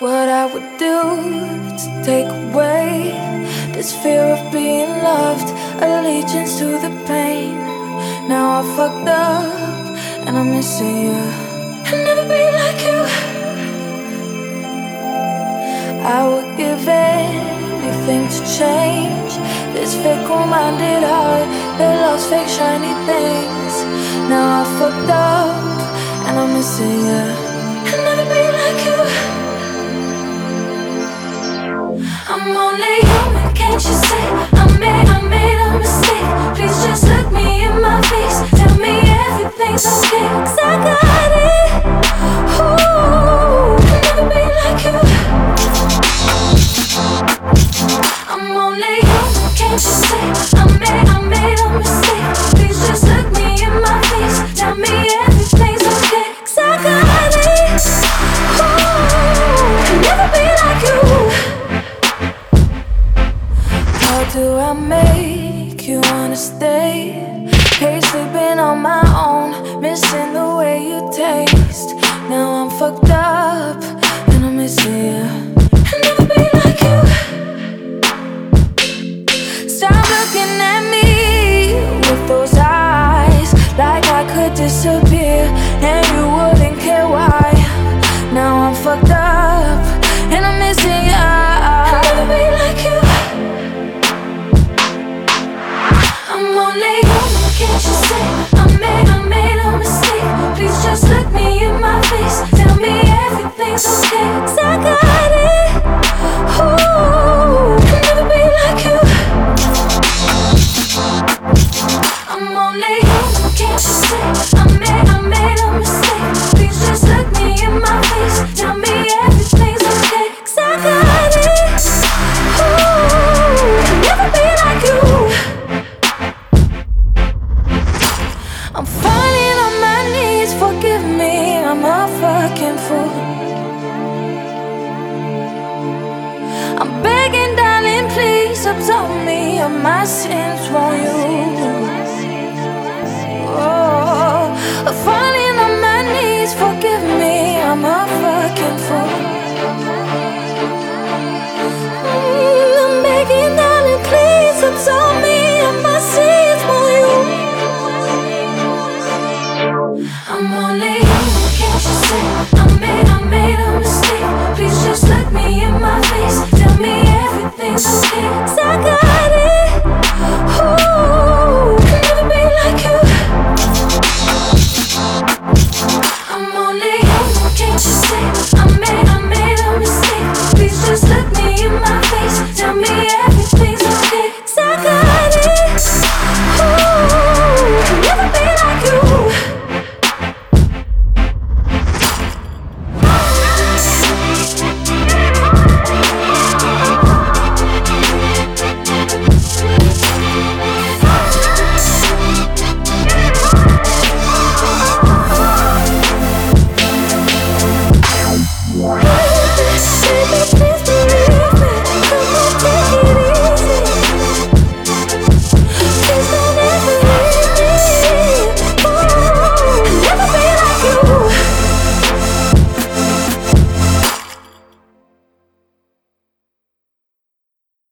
what I would do to take away this fear of being loved, allegiance to the pain. Now I fucked up and I'm missing you. I'll never be like you. I would give anything to change this fickle-minded heart that loves fake shiny things. Now I fucked up and I'm missing you. I'll never be like you. I'm only human, can't you see? I made a mistake. Please just look me in my face. Tell me everything's okay, 'cause I got it. Ooh, I'll never be like you. I'm only human, can't you see? I made a mistake. Please just look me in my face. Tell me everything's okay, 'cause I got it. Ooh, I'll never be like you. How do I make you wanna stay? Hate sleeping on my own, missing the way you taste. Now I'm fucked up and I'm missing you. I'll never be like you. Stop looking at me with those eyes, like I could disappear and you wouldn't care why. Now I'm fucked up and I'm missing you. I'll never be like you. I'm only human, can't you see? I made a mistake. Please just look me in my face. Tell me everything's okay, 'cause I got it. Ooh, I'll never be like you. I'm only human, can't you see? I made a mistake. Please just look me in my face. Tell me everything's okay, 'cause I got it. Ooh, I'll never be like you. I'm falling on my knees, forgive me, I'm a fucking fool. I'm begging, darling, please absolve me of my sins, won't you?